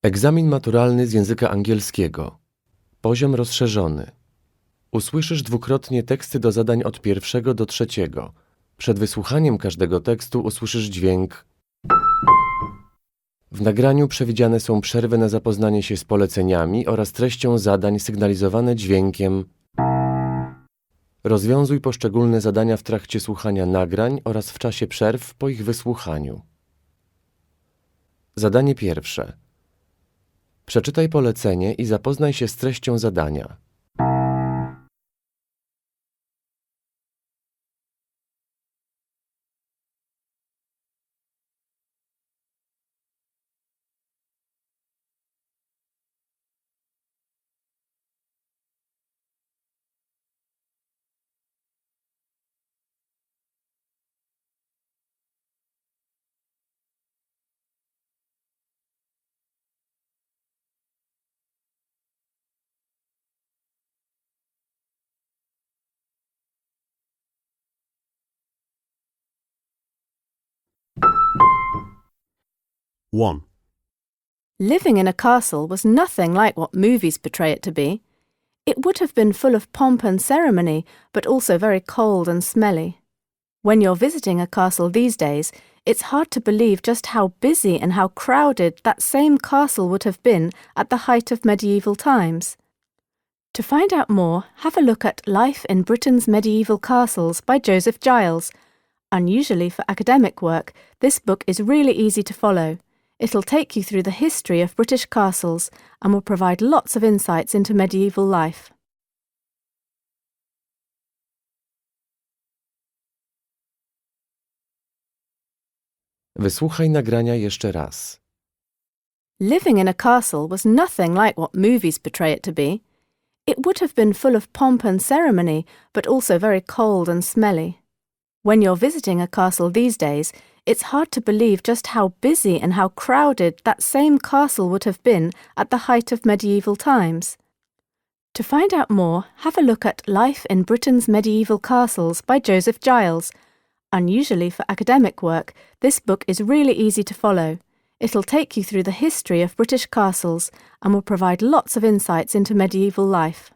Egzamin maturalny z języka angielskiego. Poziom rozszerzony. Usłyszysz dwukrotnie teksty do zadań od 1 do 3. Przed wysłuchaniem każdego tekstu usłyszysz dźwięk. W nagraniu przewidziane są przerwy na zapoznanie się z poleceniami oraz treścią zadań sygnalizowane dźwiękiem. Rozwiązuj poszczególne zadania w trakcie słuchania nagrań oraz w czasie przerw po ich wysłuchaniu. Zadanie pierwsze. Przeczytaj polecenie i zapoznaj się z treścią zadania. One. Living in a castle was nothing like what movies portray it to be. It would have been full of pomp and ceremony, but also very cold and smelly. When you're visiting a castle these days, it's hard to believe just how busy and how crowded that same castle would have been at the height of medieval times. To find out more, have a look at Life in Britain's Medieval Castles by Joseph Giles. Unusually for academic work, this book is really easy to follow. It'll take you through the history of British castles and will provide lots of insights into medieval life. Wysłuchaj nagrania jeszcze raz. Living in a castle was nothing like what movies portray it to be. It would have been full of pomp and ceremony, but also very cold and smelly. When you're visiting a castle these days, it's hard to believe just how busy and how crowded that same castle would have been at the height of medieval times. To find out more, have a look at Life in Britain's Medieval Castles by Joseph Giles. Unusually for academic work, this book is really easy to follow. It'll take you through the history of British castles and will provide lots of insights into medieval life.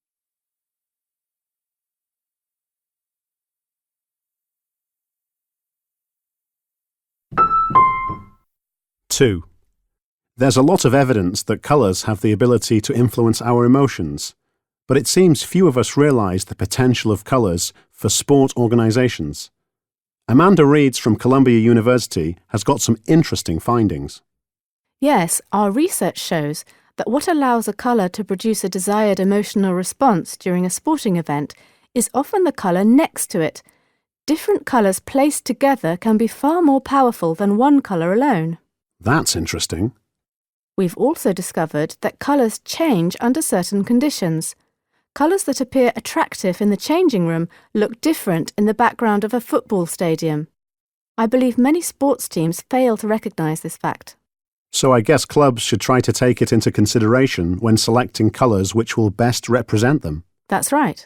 Two. There's a lot of evidence that colours have the ability to influence our emotions, but it seems few of us realise the potential of colours for sport organisations. Amanda Reeds from Columbia University has got some interesting findings. Yes, our research shows that what allows a colour to produce a desired emotional response during a sporting event is often the colour next to it. Different colours placed together can be far more powerful than one colour alone. That's interesting. We've also discovered that colours change under certain conditions. Colours that appear attractive in the changing room look different in the background of a football stadium. I believe many sports teams fail to recognise this fact. So I guess clubs should try to take it into consideration when selecting colours which will best represent them. That's right.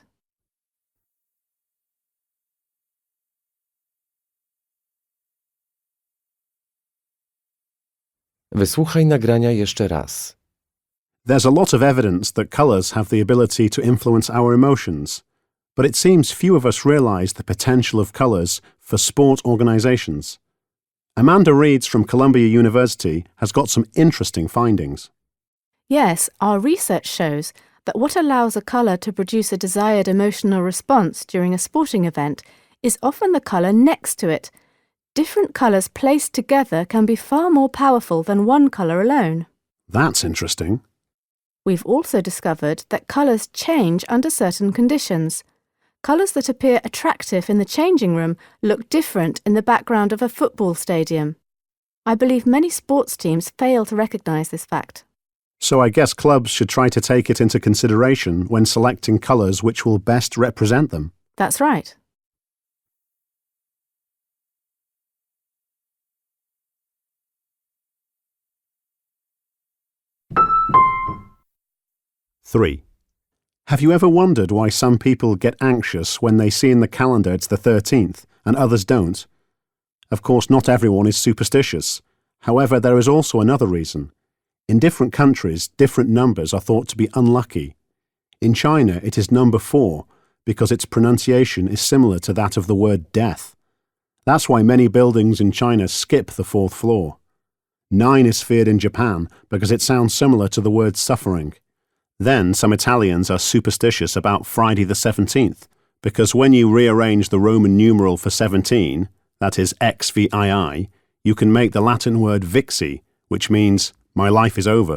Wysłuchaj nagrania jeszcze raz. There's a lot of evidence that colours have the ability to influence our emotions, but it seems few of us realise the potential of colours for sport organisations. Amanda Reeds from Columbia University has got some interesting findings. Yes, our research shows that what allows a colour to produce a desired emotional response during a sporting event is often the colour next to it. Different colours placed together can be far more powerful than one colour alone. That's interesting. We've also discovered that colours change under certain conditions. Colours that appear attractive in the changing room look different in the background of a football stadium. I believe many sports teams fail to recognise this fact. So I guess clubs should try to take it into consideration when selecting colours which will best represent them. That's right. Three. Have you ever wondered why some people get anxious when they see in the calendar it's the 13th and others don't? Of course, not everyone is superstitious. However, there is also another reason. In different countries, different numbers are thought to be unlucky. In China, it is number 4 because its pronunciation is similar to that of the word death. That's why many buildings in China skip the 4th floor. 9 is feared in Japan because it sounds similar to the word suffering. Then some Italians are superstitious about Friday the 17th because when you rearrange the Roman numeral for 17, that is XVII, you can make the Latin word vixi, which means my life is over.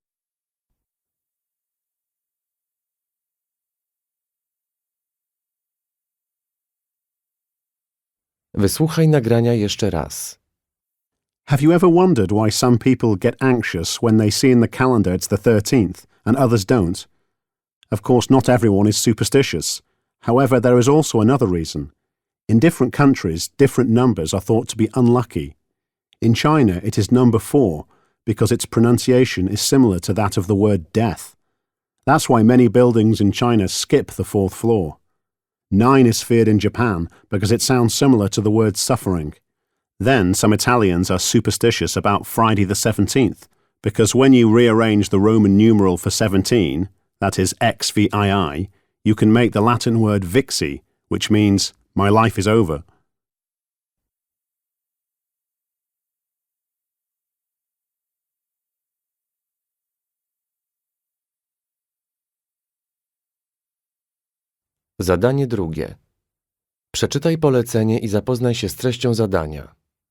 Wysłuchaj nagrania jeszcze raz. Have you ever wondered why some people get anxious when they see in the calendar it's the 13th and others don't? Of course, not everyone is superstitious. However, there is also another reason. In different countries, different numbers are thought to be unlucky. In China, it is number 4 because its pronunciation is similar to that of the word death. That's why many buildings in China skip the 4th floor. 9 is feared in Japan because it sounds similar to the word suffering. Then some Italians are superstitious about Friday the 17th because when you rearrange the Roman numeral for 17, that is XVII, you can make the Latin word vixi, which means my life is over. Zadanie drugie. Przeczytaj polecenie i zapoznaj się z treścią zadania.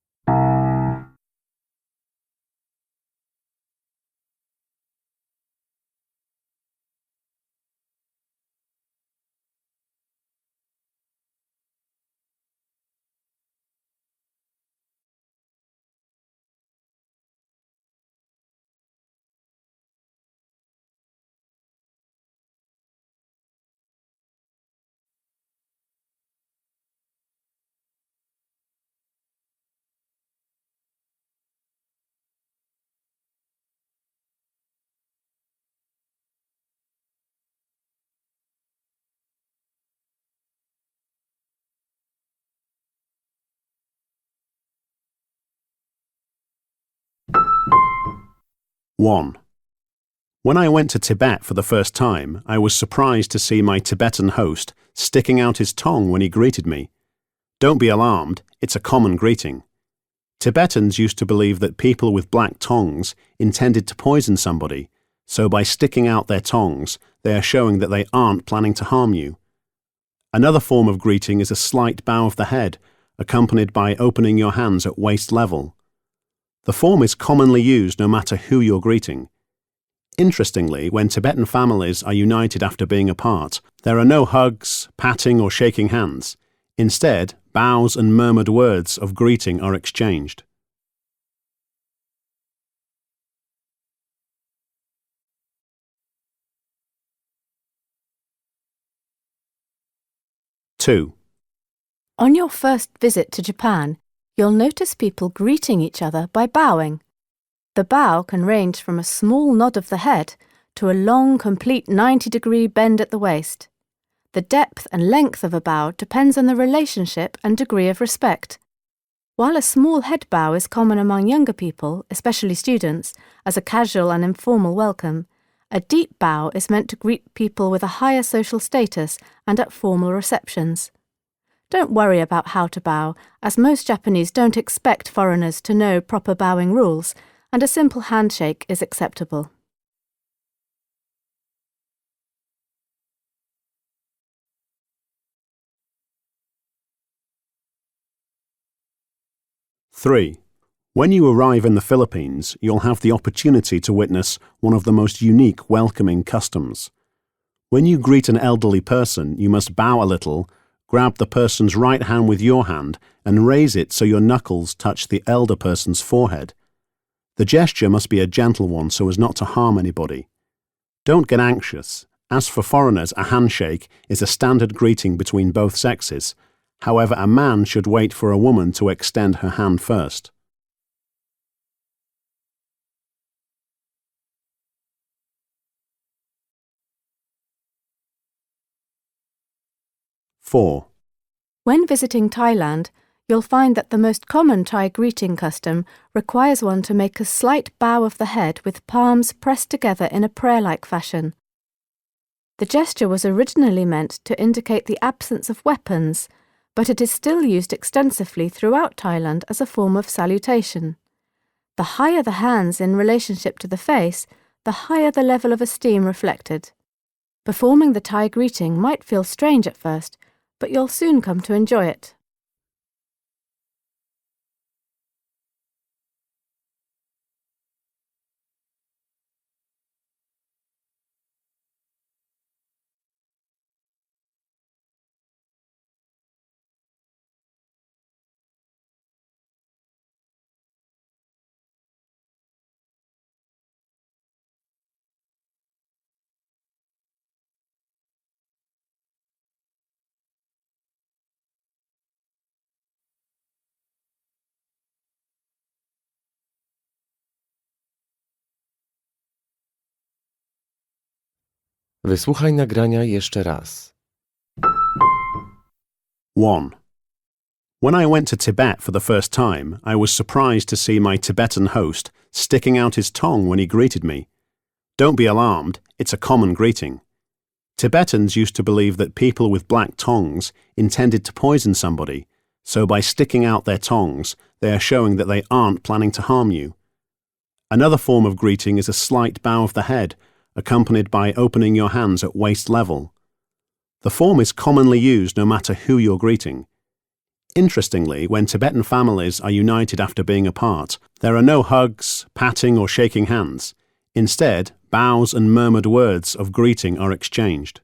One. When I went to Tibet for the first time, I was surprised to see my Tibetan host sticking out his tongue when he greeted me. Don't be alarmed, it's a common greeting. Tibetans used to believe that people with black tongues intended to poison somebody, so by sticking out their tongues, they are showing that they aren't planning to harm you. Another form of greeting is a slight bow of the head, accompanied by opening your hands at waist level. The form is commonly used no matter who you're greeting. Interestingly, when Tibetan families are united after being apart, there are no hugs, patting or shaking hands. Instead, bows and murmured words of greeting are exchanged. Two. On your first visit to Japan, you'll notice people greeting each other by bowing. The bow can range from a small nod of the head to a long, complete 90-degree bend at the waist. The depth and length of a bow depends on the relationship and degree of respect. While a small head bow is common among younger people, especially students, as a casual and informal welcome, a deep bow is meant to greet people with a higher social status and at formal receptions. Don't worry about how to bow, as most Japanese don't expect foreigners to know proper bowing rules, and a simple handshake is acceptable. Three. When you arrive in the Philippines, you'll have the opportunity to witness one of the most unique welcoming customs. When you greet an elderly person, you must bow a little, grab the person's right hand with your hand and raise it so your knuckles touch the elder person's forehead. The gesture must be a gentle one so as not to harm anybody. Don't get anxious. As for foreigners, a handshake is a standard greeting between both sexes. However, a man should wait for a woman to extend her hand first. Four. When visiting Thailand, you'll find that the most common Thai greeting custom requires one to make a slight bow of the head with palms pressed together in a prayer-like fashion. The gesture was originally meant to indicate the absence of weapons, but it is still used extensively throughout Thailand as a form of salutation. The higher the hands in relationship to the face, the higher the level of esteem reflected. Performing the Thai greeting might feel strange at first, but you'll soon come to enjoy it. Wysłuchaj nagrania jeszcze raz. 1. When I went to Tibet for the first time, I was surprised to see my Tibetan host sticking out his tongue when he greeted me. Don't be alarmed, it's a common greeting. Tibetans used to believe that people with black tongues intended to poison somebody, so by sticking out their tongues, they are showing that they aren't planning to harm you. Another form of greeting is a slight bow of the head, accompanied by opening your hands at waist level. The form is commonly used no matter who you're greeting. Interestingly, when Tibetan families are united after being apart, there are no hugs, patting or shaking hands. Instead, bows and murmured words of greeting are exchanged.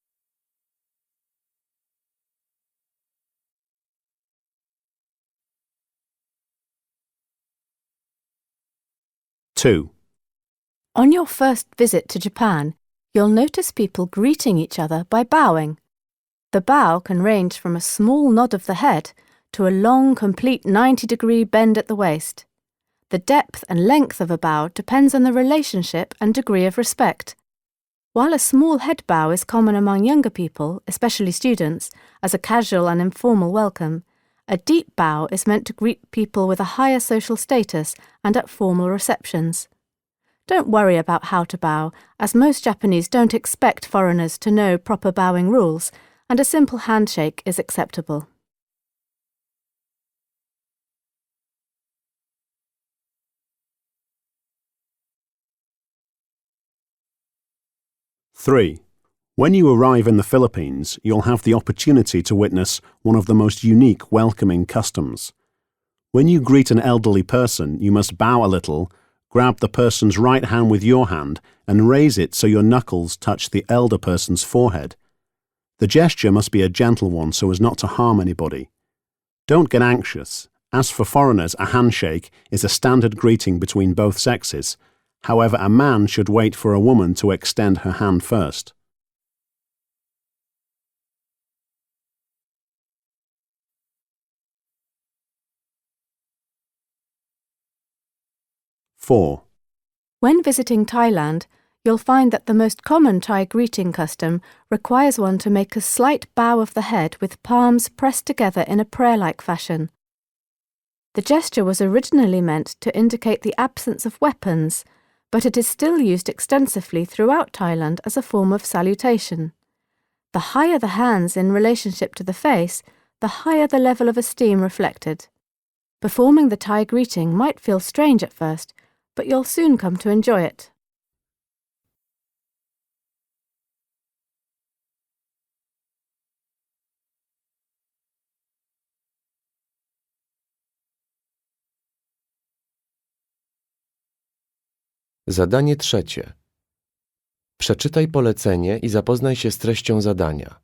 Two. On your first visit to Japan, you'll notice people greeting each other by bowing. The bow can range from a small nod of the head to a long, complete 90-degree bend at the waist. The depth and length of a bow depends on the relationship and degree of respect. While a small head bow is common among younger people, especially students, as a casual and informal welcome, a deep bow is meant to greet people with a higher social status and at formal receptions. Don't worry about how to bow, as most Japanese don't expect foreigners to know proper bowing rules, and a simple handshake is acceptable. Three. When you arrive in the Philippines, you'll have the opportunity to witness one of the most unique welcoming customs. When you greet an elderly person, you must bow a little, grab the person's right hand with your hand, and raise it so your knuckles touch the elder person's forehead. The gesture must be a gentle one so as not to harm anybody. Don't get anxious. As for foreigners, a handshake is a standard greeting between both sexes. However, a man should wait for a woman to extend her hand first. Four. When visiting Thailand, you'll find that the most common Thai greeting custom requires one to make a slight bow of the head with palms pressed together in a prayer-like fashion. The gesture was originally meant to indicate the absence of weapons, but it is still used extensively throughout Thailand as a form of salutation. The higher the hands in relationship to the face, the higher the level of esteem reflected. Performing the Thai greeting might feel strange at first, but you'll soon come to enjoy it. Zadanie trzecie. Przeczytaj polecenie i zapoznaj się z treścią zadania.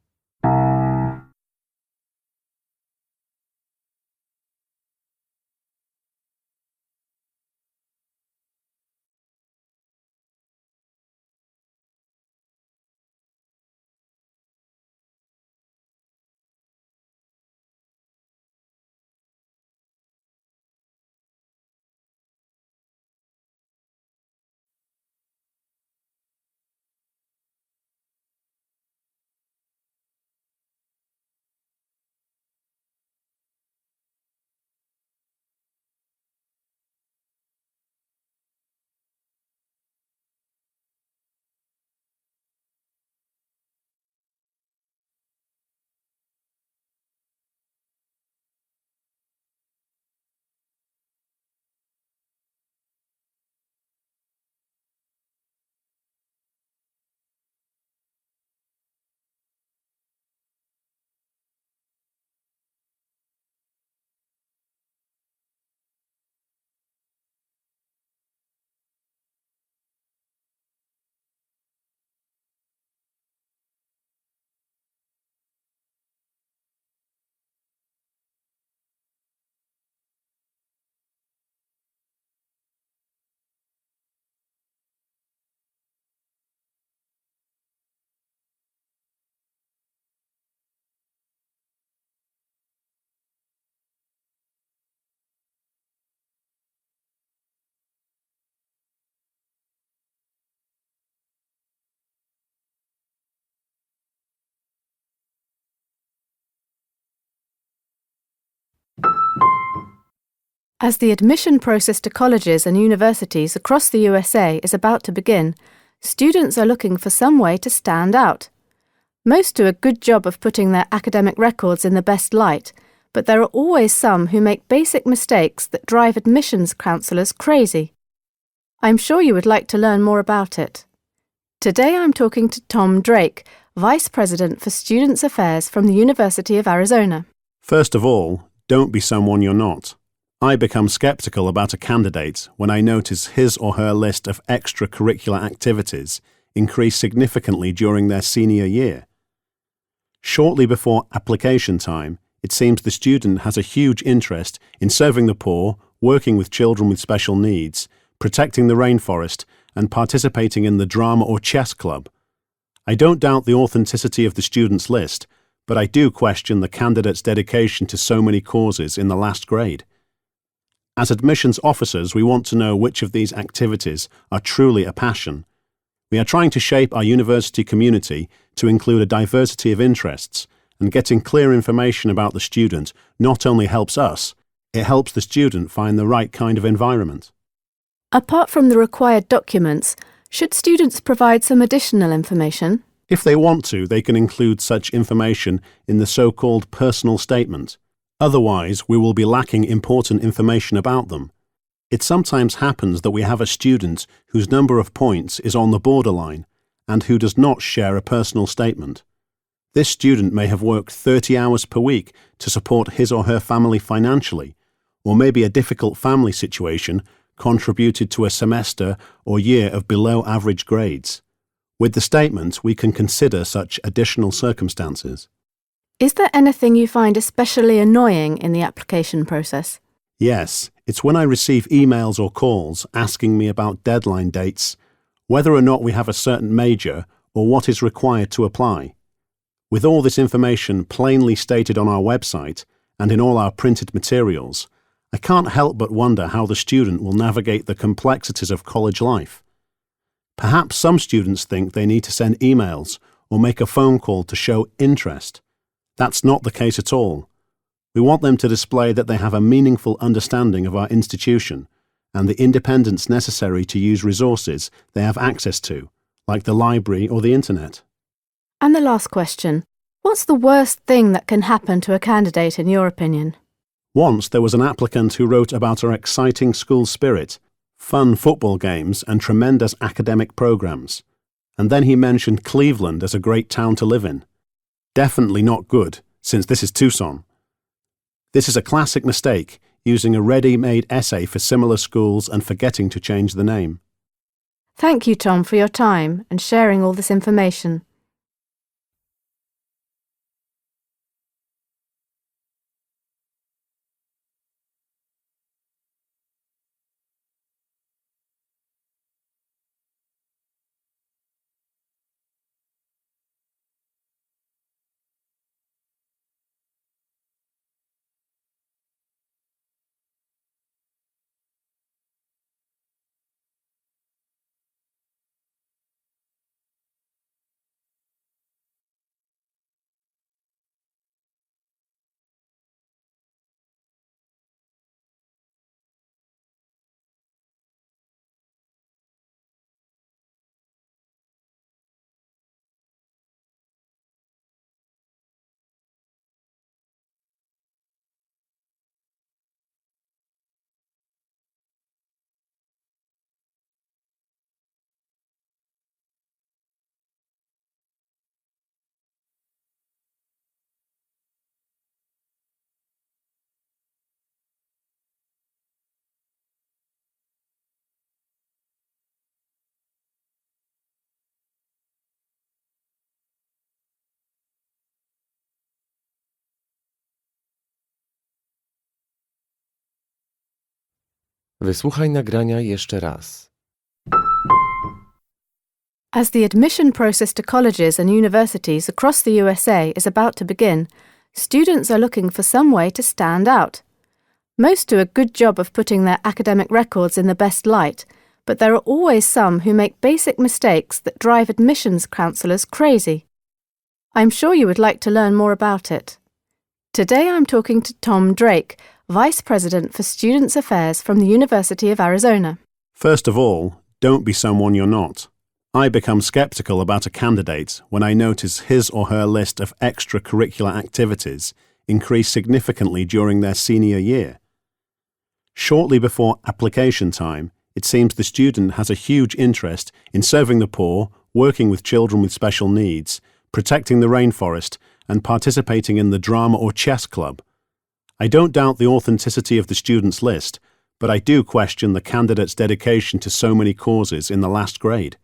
As the admission process to colleges and universities across the USA is about to begin, students are looking for some way to stand out. Most do a good job of putting their academic records in the best light, but there are always some who make basic mistakes that drive admissions counsellors crazy. I'm sure you would like to learn more about it. Today I'm talking to Tom Drake, Vice President for Students' Affairs from the University of Arizona. First of all, don't be someone you're not. I become skeptical about a candidate when I notice his or her list of extracurricular activities increase significantly during their senior year. Shortly before application time, it seems the student has a huge interest in serving the poor, working with children with special needs, protecting the rainforest, and participating in the drama or chess club. I don't doubt the authenticity of the student's list, but I do question the candidate's dedication to so many causes in the last grade. As admissions officers, we want to know which of these activities are truly a passion. We are trying to shape our university community to include a diversity of interests, and getting clear information about the student not only helps us, it helps the student find the right kind of environment. Apart from the required documents, should students provide some additional information? If they want to, they can include such information in the so-called personal statement. Otherwise, we will be lacking important information about them. It sometimes happens that we have a student whose number of points is on the borderline and who does not share a personal statement. This student may have worked 30 hours per week to support his or her family financially, or maybe a difficult family situation contributed to a semester or year of below average grades. With the statement, we can consider such additional circumstances. Is there anything you find especially annoying in the application process? Yes, it's when I receive emails or calls asking me about deadline dates, whether or not we have a certain major, or what is required to apply. With all this information plainly stated on our website and in all our printed materials, I can't help but wonder how the student will navigate the complexities of college life. Perhaps some students think they need to send emails or make a phone call to show interest. That's not the case at all. We want them to display that they have a meaningful understanding of our institution and the independence necessary to use resources they have access to, like the library or the internet. And the last question, what's the worst thing that can happen to a candidate in your opinion? Once there was an applicant who wrote about our exciting school spirit, fun football games and tremendous academic programs. And then he mentioned Cleveland as a great town to live in. Definitely not good, since this is Tucson. This is a classic mistake, using a ready-made essay for similar schools and forgetting to change the name. Thank you, Tom, for your time and sharing all this information. Wysłuchaj nagrania jeszcze raz. As the admission process to colleges and universities across the USA is about to begin, students are looking for some way to stand out. Most do a good job of putting their academic records in the best light, but there are always some who make basic mistakes that drive admissions counsellors crazy. I'm sure you would like to learn more about it. Today I'm talking to Tom Drake, Vice President for Students' Affairs from the University of Arizona. First of all, don't be someone you're not. I become skeptical about a candidate when I notice his or her list of extracurricular activities increase significantly during their senior year. Shortly before application time, it seems the student has a huge interest in serving the poor, working with children with special needs, protecting the rainforest, and participating in the drama or chess club. I don't doubt the authenticity of the student's list, but I do question the candidate's dedication to so many causes in the last grade.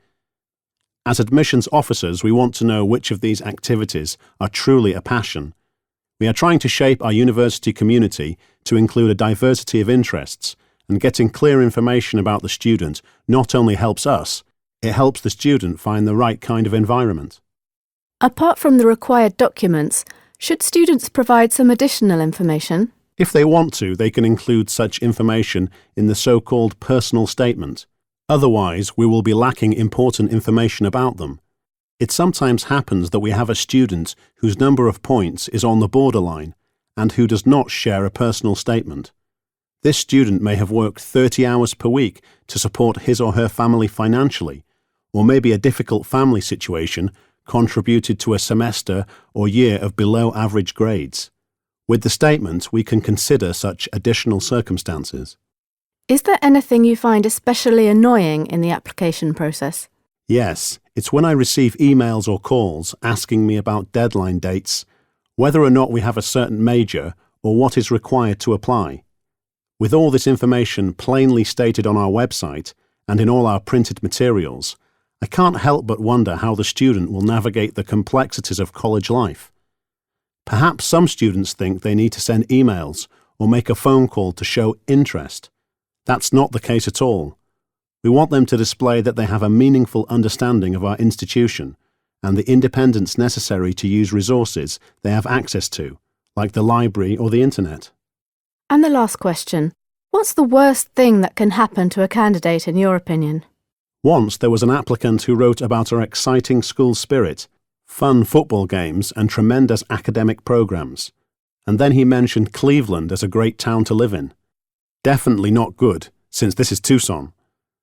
As admissions officers, we want to know which of these activities are truly a passion. We are trying to shape our university community to include a diversity of interests, and getting clear information about the student not only helps us, it helps the student find the right kind of environment. Apart from the required documents, should students provide some additional information? If they want to, they can include such information in the so-called personal statement. Otherwise, we will be lacking important information about them. It sometimes happens that we have a student whose number of points is on the borderline and who does not share a personal statement. This student may have worked 30 hours per week to support his or her family financially, or maybe a difficult family situation contributed to a semester or year of below average grades. With the statement, we can consider such additional circumstances. Is there anything you find especially annoying in the application process? Yes, it's when I receive emails or calls asking me about deadline dates, whether or not we have a certain major, or what is required to apply. With all this information plainly stated on our website and in all our printed materials, I can't help but wonder how the student will navigate the complexities of college life. Perhaps some students think they need to send emails or make a phone call to show interest. That's not the case at all. We want them to display that they have a meaningful understanding of our institution and the independence necessary to use resources they have access to, like the library or the internet. And the last question, what's the worst thing that can happen to a candidate in your opinion? Once there was an applicant who wrote about our exciting school spirit, fun football games and tremendous academic programs. And then he mentioned Cleveland as a great town to live in. Definitely not good, since this is Tucson.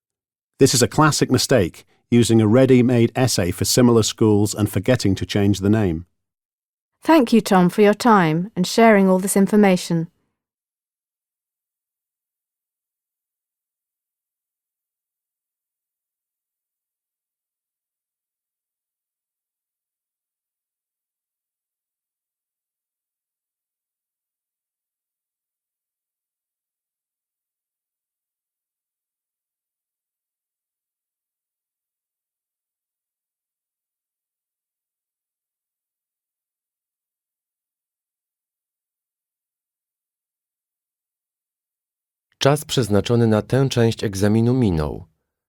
This is a classic mistake, using a ready-made essay for similar schools and forgetting to change the name. Thank you, Tom, for your time and sharing all this information. Czas przeznaczony na tę część egzaminu minął.